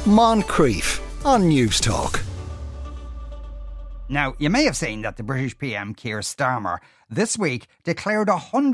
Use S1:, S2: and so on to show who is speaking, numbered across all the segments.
S1: Moncrief on News Talk.
S2: Now, you may have seen that the British PM Keir Starmer this week declared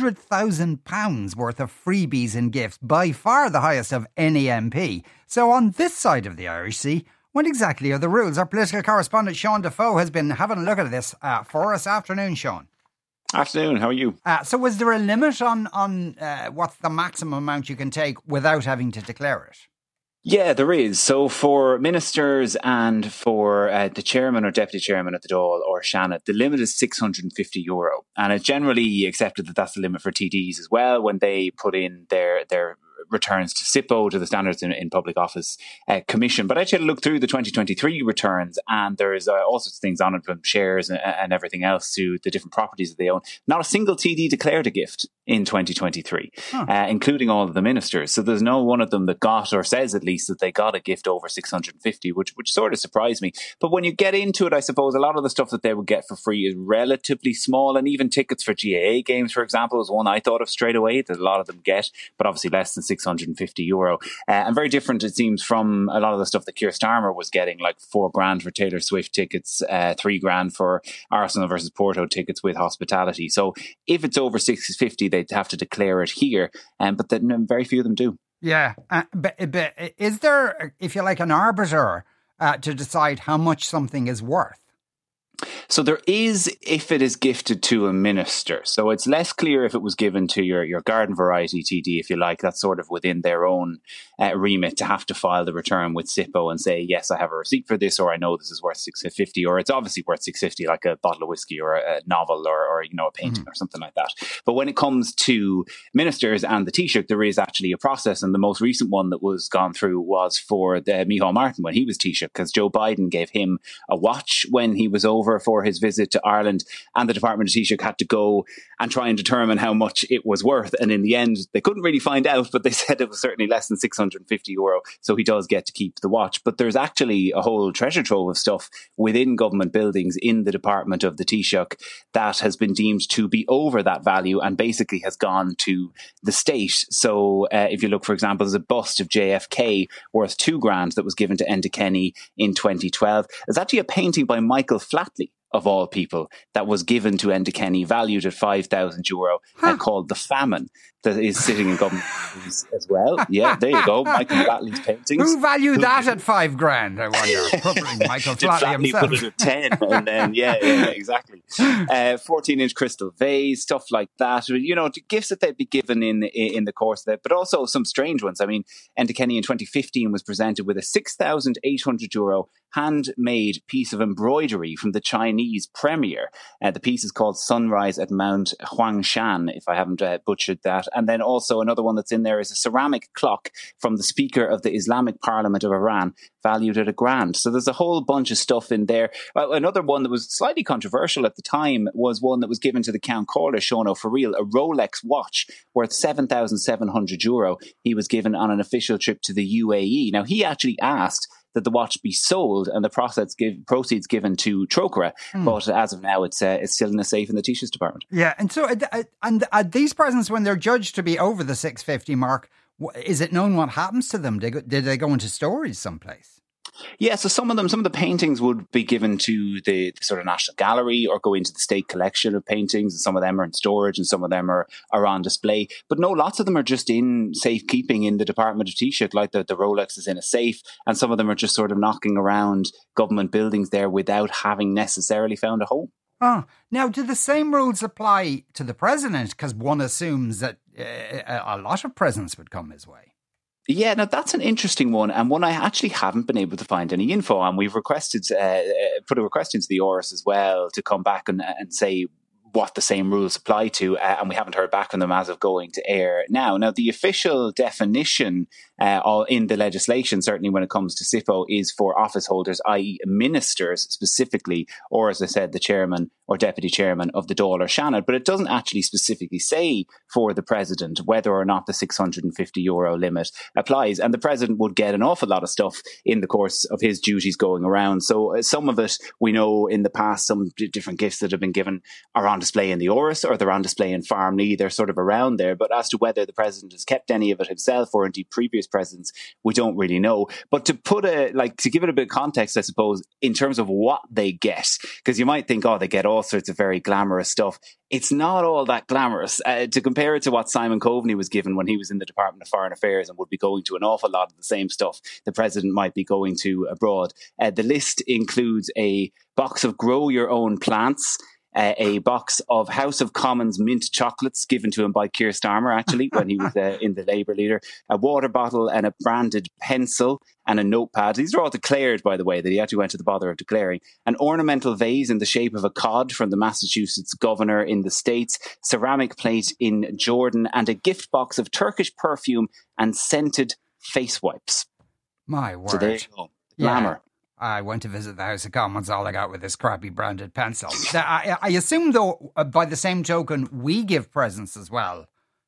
S2: £100,000 worth of freebies and gifts, by far the highest of any MP. So on this side of the Irish Sea, what exactly are the rules? Our political correspondent Sean Defoe has been having a look at this for us. Afternoon, Sean.
S3: Afternoon, how are you?
S2: So was there a limit on what's the maximum amount you can take without having to declare it?
S3: Yeah, there is. So for ministers and for the chairman or deputy chairman of the Dáil or Seanad, the limit is €650. And it's generally accepted that that's the limit for TDs as well when they put in their returns to SIPO, to the Standards in Public Office Commission. But I actually had a look through the 2023 returns, and there's all sorts of things on it, from shares and everything else to the different properties that they own. Not a single TD declared a gift in 2023, including all of the ministers. So there's no one of them that got, or says at least, that they got a gift over 650, which sort of surprised me. But when you get into it, I suppose a lot of the stuff that they would get for free is relatively small, and even tickets for GAA games, for example, is one I thought of straight away that a lot of them get, but obviously less than €650. And very different, it seems, from a lot of the stuff that Keir Starmer was getting, like $4,000 for Taylor Swift tickets, $3,000 for Arsenal versus Porto tickets with hospitality. So if it's over 650, they'd have to declare it here, but then very few of them do.
S2: Yeah, but is there, if you like, an arbiter to decide how much something is worth?
S3: So there is, if it is gifted to a minister. So it's less clear if it was given to your garden variety TD, if you like. That's sort of within their own remit to have to file the return with SIPO and say, yes, I have a receipt for this, or I know this is worth $650, or it's obviously worth $650, like a bottle of whiskey or a novel or a painting or something like that. But when it comes to ministers and the Taoiseach, there is actually a process. And the most recent one that was gone through was for Micheál Martin when he was Taoiseach, because Joe Biden gave him a watch when he was over for his visit to Ireland, and the Department of Taoiseach had to go and try and determine how much it was worth. And in the end, they couldn't really find out, but they said it was certainly less than €650. So he does get to keep the watch. But there's actually a whole treasure trove of stuff within government buildings in the Department of the Taoiseach that has been deemed to be over that value and basically has gone to the state. So if you look, for example, there's a bust of JFK worth $2,000 that was given to Enda Kenny in 2012. There's actually a painting by Michael Flatley, of all people, that was given to Enda Kenny, valued at €5,000, called The Famine, that is sitting in government as well. Yeah, there you go. Michael Flatley's paintings.
S2: Who valued that at $5,000, I wonder? Probably Michael Flatley himself.
S3: Put it at 10, and then, yeah, exactly. 14-inch crystal vase, stuff like that. Gifts that they'd be given in the course of it, but also some strange ones. I mean, Enda Kenny in 2015 was presented with a €6,800 handmade piece of embroidery from the Chinese premier. The piece is called Sunrise at Mount Huangshan, if I haven't butchered that. And then also another one that's in there is a ceramic clock from the Speaker of the Islamic Parliament of Iran, valued at $1,000. So there's a whole bunch of stuff in there. Another one that was slightly controversial at the time was one that was given to the Count Corliss, Sean O'Farrell, a Rolex watch worth €7,700. He was given on an official trip to the UAE. Now, he actually asked that the watch be sold and the proceeds given to Trócaire. But as of now, it's still in a safe in the Taoiseach's department.
S2: Yeah, and so these presents, when they're judged to be over the 650 mark, is it known what happens to them? Did they go into storage someplace?
S3: Yeah, so some of the paintings would be given to the sort of National Gallery or go into the state collection of paintings, and some of them are in storage and some of them are on display. But no, lots of them are just in safekeeping in the Department of Taoiseach, like the Rolex is in a safe, and some of them are just sort of knocking around government buildings there without having necessarily found a home.
S2: Oh, now do the same rules apply to the president? Because one assumes that a lot of presents would come his way.
S3: Yeah, now that's an interesting one, and one I actually haven't been able to find any info on. We've requested, put a request into the Áras as well to come back and say what the same rules apply to, and we haven't heard back from them as of going to air now. Now, the official definition in the legislation, certainly when it comes to SIPO, is for office holders, i.e. ministers specifically, or as I said, the chairman or deputy chairman of the Dáil or Seanad, but it doesn't actually specifically say for the president whether or not the €650 limit applies. And the president would get an awful lot of stuff in the course of his duties going around. So some of it, we know in the past, some different gifts that have been given are on on display in the Oris or they're on display in Farmley. They're sort of around there. But as to whether the president has kept any of it himself or indeed previous presidents, we don't really know. But to give it a bit of context, I suppose, in terms of what they get, because you might think, oh, they get all sorts of very glamorous stuff. It's not all that glamorous. To compare it to what Simon Coveney was given when he was in the Department of Foreign Affairs and would be going to an awful lot of the same stuff the president might be going to abroad. The list includes a box of grow your own plants, a box of House of Commons mint chocolates given to him by Keir Starmer, actually, when he was in the Labour leader, a water bottle and a branded pencil and a notepad. These are all declared, by the way, that he actually went to the bother of declaring. An ornamental vase in the shape of a cod from the Massachusetts governor in the States, ceramic plate in Jordan, and a gift box of Turkish perfume and scented face wipes.
S2: My word.
S3: So there you go. Glamour.
S2: Yeah. I went to visit the House of Commons. All I got with this crappy branded pencil. I assume, though, by the same token, we give presents as well,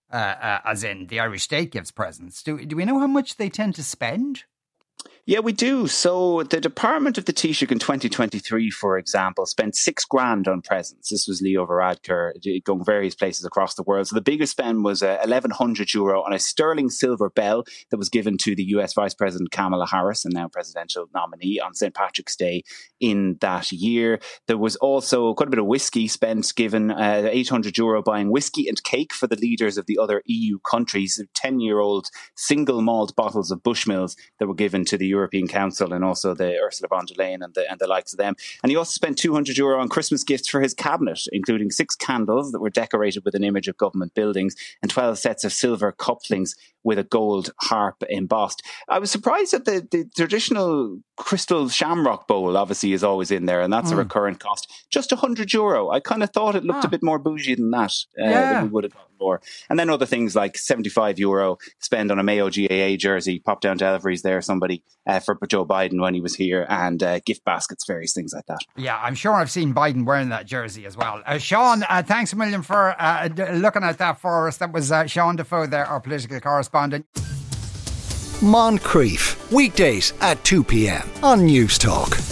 S2: as in the Irish state gives presents. Do we know how much they tend to spend?
S3: Yeah, we do. So the Department of the Taoiseach in 2023, for example, spent $6,000 on presents. This was Leo Varadkar going various places across the world. So the biggest spend was €1,100 on a sterling silver bell that was given to the US Vice President Kamala Harris, and now presidential nominee, on St. Patrick's Day in that year. There was also quite a bit of whiskey spent, given €800 buying whiskey and cake for the leaders of the other EU countries, 10-year-old single malt bottles of Bushmills that were given to the European Council and also the Ursula von der Leyen and the likes of them. And he also spent €200 on Christmas gifts for his cabinet, including 6 candles that were decorated with an image of government buildings and 12 sets of silver couplings with a gold harp embossed. I was surprised that the traditional crystal shamrock bowl obviously is always in there, and that's a recurrent cost. Just €100. I kind of thought it looked a bit more bougie than that, than we would have gotten for. And then other things like €75 spend on a Mayo GAA jersey, pop down to Elvery's there, somebody, for Joe Biden when he was here, and gift baskets, various things like that.
S2: Yeah, I'm sure I've seen Biden wearing that jersey as well. Sean, thanks a million for looking at that for us. That was Sean Defoe there, our political correspondent.
S1: Moncrief, weekdays at 2 p.m. on News Talk.